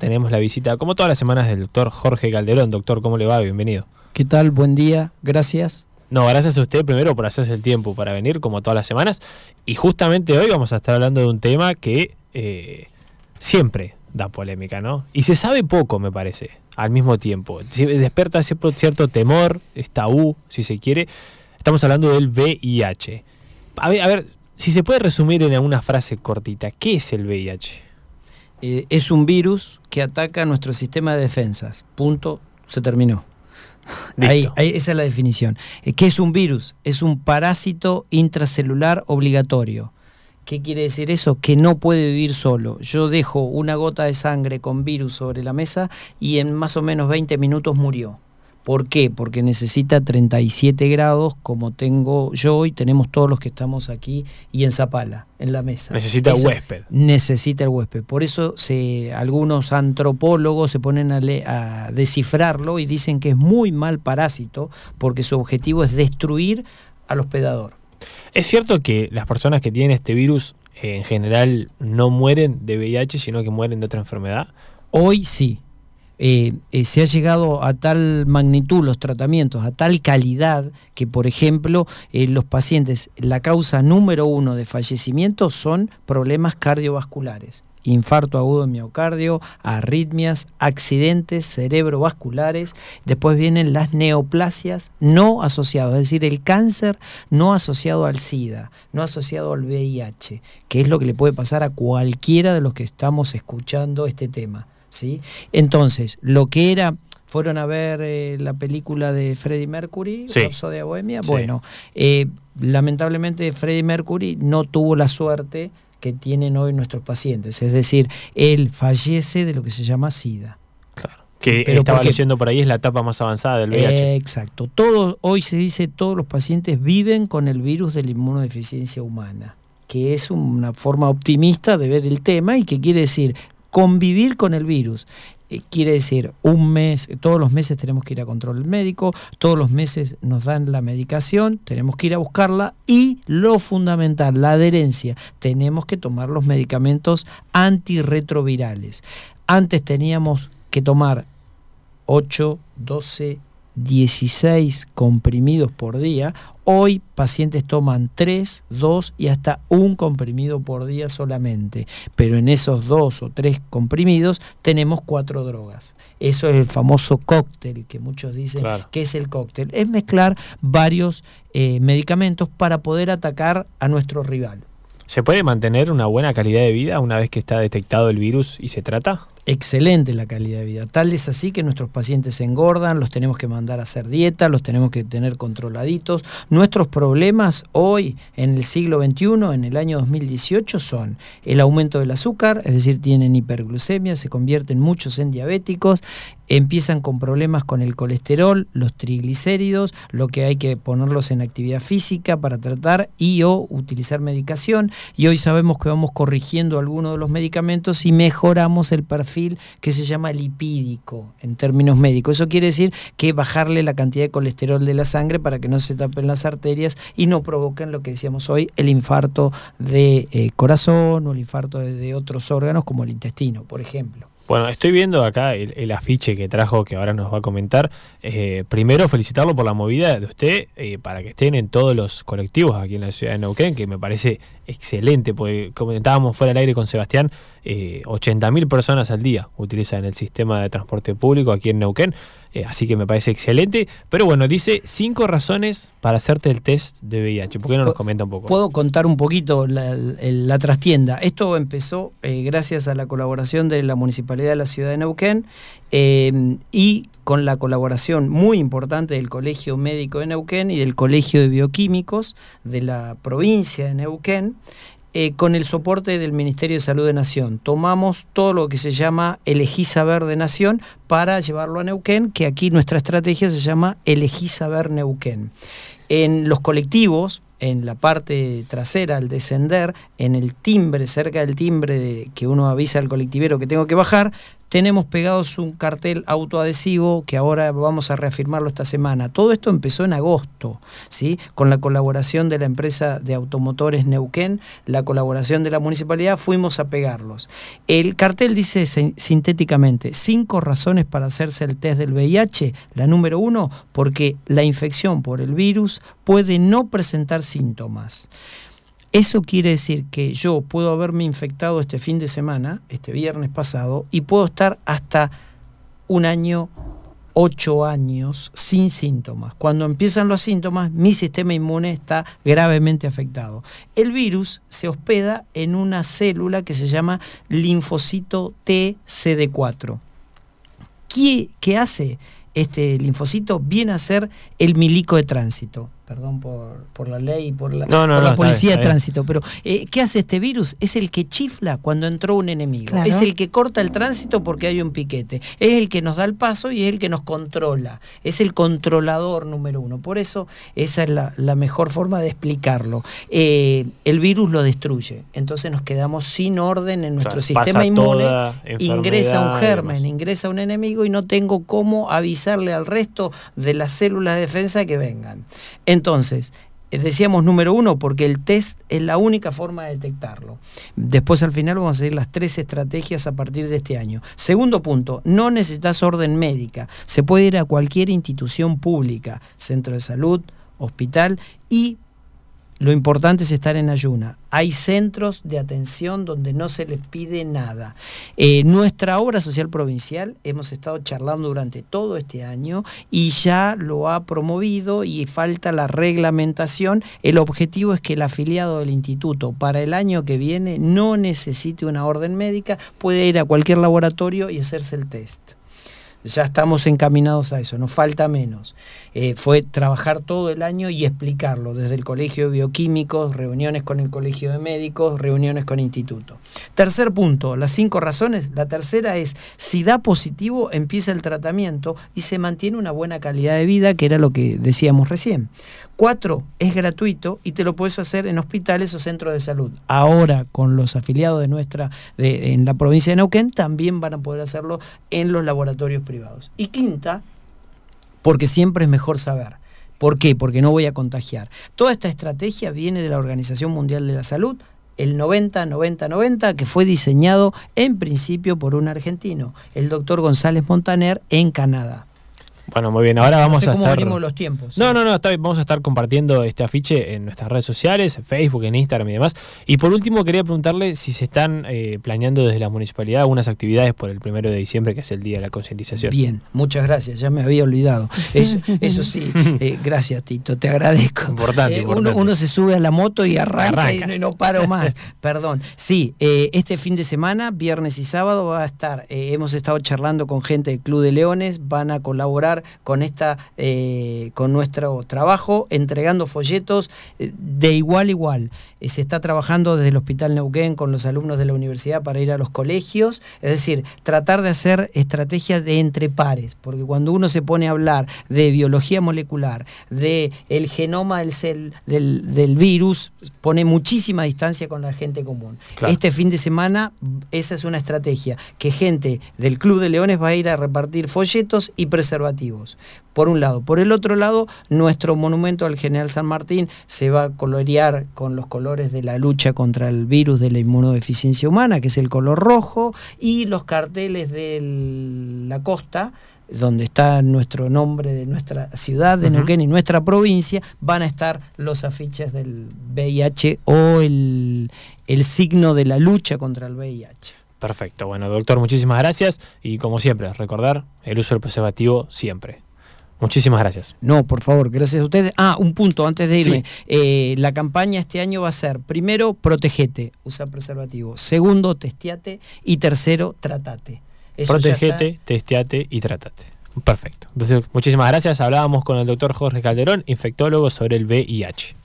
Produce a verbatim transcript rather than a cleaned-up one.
tenemos la visita, como todas las semanas, del doctor Jorge Calderón. Doctor, ¿cómo le va? Bienvenido. ¿Qué tal? Buen día, gracias. No, gracias a usted primero por hacerse el tiempo para venir, como todas las semanas. Y justamente hoy vamos a estar hablando de un tema que eh, siempre da polémica, ¿no? Y se sabe poco, me parece, al mismo tiempo. Despierta cierto temor, es tabú, si se quiere. Estamos hablando del V I H. A ver, a ver, si se puede resumir en una frase cortita, ¿qué es el V I H? Eh, es un virus que ataca nuestro sistema de defensas. Punto, se terminó. Ahí, ahí, esa es la definición. ¿Qué es un virus? Es un parásito intracelular obligatorio. ¿Qué quiere decir eso? Que no puede vivir solo. Yo dejo una gota de sangre con virus sobre la mesa y en más o menos veinte minutos murió. ¿Por qué? Porque necesita treinta y siete grados, como tengo yo y tenemos todos los que estamos aquí y en Zapala, en la mesa. Necesita Esa, huésped. Necesita el huésped. Por eso se, algunos antropólogos se ponen a, le, a descifrarlo y dicen que es muy mal parásito porque su objetivo es destruir al hospedador. ¿Es cierto que las personas que tienen este virus eh, en general no mueren de V I H, sino que mueren de otra enfermedad? Hoy sí. Eh, eh, se ha llegado a tal magnitud los tratamientos, a tal calidad que, por ejemplo, eh, los pacientes, la causa número uno de fallecimiento son problemas cardiovasculares, infarto agudo de miocardio, arritmias, accidentes cerebrovasculares. Después vienen las neoplasias no asociadas, es decir, el cáncer no asociado al SIDA, no asociado al V I H, que es lo que le puede pasar a cualquiera de los que estamos escuchando este tema. ¿Sí? Entonces, lo que era, fueron a ver eh, la película de Freddie Mercury, sí. Rapsodia Bohemia, sí. bueno, eh, lamentablemente Freddie Mercury no tuvo la suerte que tienen hoy nuestros pacientes, es decir, él fallece de lo que se llama SIDA. Claro. Que Pero estaba porque, leyendo por ahí, es la etapa más avanzada del V I H. Eh, exacto. Todo, hoy se dice todos los pacientes viven con el virus de la inmunodeficiencia humana, que es una forma optimista de ver el tema y que quiere decir convivir con el virus. Eh, quiere decir, un mes, todos los meses tenemos que ir a control médico, todos los meses nos dan la medicación, tenemos que ir a buscarla y lo fundamental, la adherencia, tenemos que tomar los medicamentos antirretrovirales. Antes teníamos que tomar ocho, doce, dieciséis comprimidos por día. Hoy pacientes toman tres, dos y hasta un comprimido por día solamente, pero en esos dos o tres comprimidos tenemos cuatro drogas. Eso es el famoso cóctel que muchos dicen. Claro. ¿Qué es el cóctel? Es mezclar varios eh, medicamentos para poder atacar a nuestro rival. ¿Se puede mantener una buena calidad de vida una vez que está detectado el virus y se trata? Excelente la calidad de vida, tal es así que nuestros pacientes se engordan, los tenemos que mandar a hacer dieta, los tenemos que tener controladitos. Nuestros problemas hoy, en el siglo veintiuno, en el año dos mil dieciocho, son el aumento del azúcar, es decir, tienen hiperglucemia, se convierten muchos en diabéticos, empiezan con problemas con el colesterol, los triglicéridos, lo que hay que ponerlos en actividad física para tratar y o utilizar medicación, y hoy sabemos que vamos corrigiendo algunos de los medicamentos y mejoramos el perfil que se llama lipídico en términos médicos. Eso quiere decir que bajarle la cantidad de colesterol de la sangre para que no se tapen las arterias y no provoquen lo que decíamos hoy, el infarto de eh, corazón o el infarto de, de otros órganos como el intestino, por ejemplo. Bueno, estoy viendo acá el, el afiche que trajo, que ahora nos va a comentar. Eh, primero, felicitarlo por la movida de usted, eh, para que estén en todos los colectivos aquí en la ciudad de Neuquén, que me parece excelente, porque comentábamos fuera del aire con Sebastián, eh, ochenta mil personas al día utilizan el sistema de transporte público aquí en Neuquén, eh, así que me parece excelente. Pero bueno, dice cinco razones para hacerte el test de V I H. ¿Por qué no nos comenta un poco? Puedo contar un poquito la, la, la trastienda. Esto empezó eh, gracias a la colaboración de la Municipalidad de la Ciudad de Neuquén eh, y con la colaboración muy importante del Colegio Médico de Neuquén y del Colegio de Bioquímicos de la provincia de Neuquén, eh, con el soporte del Ministerio de Salud de Nación. Tomamos todo lo que se llama Elegí Saber de Nación para llevarlo a Neuquén, que aquí nuestra estrategia se llama Elegí Saber Neuquén. En los colectivos, en la parte trasera, al descender, en el timbre, cerca del timbre de, que uno avisa al colectivero que tengo que bajar, tenemos pegados un cartel autoadhesivo que ahora vamos a reafirmarlo esta semana. Todo esto empezó en agosto, ¿sí? Con la colaboración de la empresa de automotores Neuquén, la colaboración de la municipalidad, fuimos a pegarlos. El cartel dice sintéticamente, cinco razones para hacerse el test del V I H. La número uno, porque la infección por el virus puede no presentar síntomas. Eso quiere decir que yo puedo haberme infectado este fin de semana, este viernes pasado, y puedo estar hasta un año, ocho años, sin síntomas. Cuando empiezan los síntomas, mi sistema inmune está gravemente afectado. El virus se hospeda en una célula que se llama linfocito T C D cuatro. ¿Qué, qué hace este linfocito? Viene a ser el milico de tránsito. Perdón por, por la ley y por la, no, no, por no, la policía bien, de tránsito, pero eh, ¿qué hace este virus? Es el que chifla cuando entró un enemigo, claro. Es el que corta el tránsito porque hay un piquete, es el que nos da el paso y es el que nos controla, es el controlador número uno. Por eso esa es la, la mejor forma de explicarlo. Eh, el virus lo destruye, entonces nos quedamos sin orden en nuestro, o sea, sistema inmune, ingresa un germen, ingresa un enemigo y no tengo cómo avisarle al resto de las células de defensa que vengan. Entonces, decíamos número uno, porque el test es la única forma de detectarlo. Después al final vamos a seguir las tres estrategias a partir de este año. Segundo punto, no necesitas orden médica. Se puede ir a cualquier institución pública, centro de salud, hospital, y lo importante es estar en ayuna. Hay centros de atención donde no se les pide nada. Eh, nuestra obra social provincial, hemos estado charlando durante todo este año y ya lo ha promovido y falta la reglamentación. El objetivo es que el afiliado del instituto para el año que viene no necesite una orden médica, puede ir a cualquier laboratorio y hacerse el test. Ya estamos encaminados a eso, nos falta menos. Eh, fue trabajar todo el año y explicarlo, desde el Colegio de Bioquímicos, reuniones con el Colegio de Médicos, reuniones con instituto. Tercer punto, las cinco razones. La tercera es, si da positivo, empieza el tratamiento y se mantiene una buena calidad de vida, que era lo que decíamos recién. Cuatro, es gratuito y te lo puedes hacer en hospitales o centros de salud. Ahora, con los afiliados de nuestra, de, en la provincia de Neuquén, también van a poder hacerlo en los laboratorios privados. Y quinta, porque siempre es mejor saber. ¿Por qué? Porque no voy a contagiar. Toda esta estrategia viene de la Organización Mundial de la Salud, el noventa noventa noventa, que fue diseñado en principio por un argentino, el doctor González Montaner, en Canadá. Bueno, muy bien, ahora vamos no sé a cómo estar... venimos los tiempos. No, ¿sí? no, no, está bien. Vamos a estar compartiendo este afiche en nuestras redes sociales, en Facebook, en Instagram y demás. Y por último quería preguntarle si se están eh, planeando desde la municipalidad algunas actividades por el primero de diciembre, que es el Día de la Concientización. Bien, muchas gracias, ya me había olvidado. Eso, eso sí, eh, gracias Tito, te agradezco. Importante, eh, importante. Uno, uno se sube a la moto y arranca, arranca. Y, no, y no paro más. Perdón. Sí, eh, este fin de semana, viernes y sábado, va a estar, eh, hemos estado charlando con gente del Club de Leones, van a colaborar con esta Eh, con nuestro trabajo, entregando folletos eh, de igual a igual. Eh, se está trabajando desde el Hospital Neuquén con los alumnos de la universidad para ir a los colegios, es decir, tratar de hacer estrategias de entre pares, porque cuando uno se pone a hablar de biología molecular, de el genoma del, cel, del, del virus, pone muchísima distancia con la gente común. Claro. Este fin de semana, esa es una estrategia, que gente del Club de Leones va a ir a repartir folletos y preservativos. Por un lado. Por el otro lado, nuestro monumento al General San Martín se va a colorear con los colores de la lucha contra el virus de la inmunodeficiencia humana, que es el color rojo, y los carteles de la costa, donde está nuestro nombre de nuestra ciudad de Neuquén y nuestra provincia, van a estar los afiches del V I H o el, el signo de la lucha contra el V I H. Perfecto. Bueno, doctor, muchísimas gracias y como siempre, recordar el uso del preservativo siempre. Muchísimas gracias. No, por favor, gracias a ustedes. Ah, un punto antes de irme. Sí. Eh, la campaña este año va a ser, primero, protegete, usa preservativo. Segundo, testeate. Y tercero, tratate. Eso Protegete, testeate y tratate. Perfecto. Entonces, muchísimas gracias. Hablábamos con el doctor Jorge Calderón, infectólogo, sobre el V I H.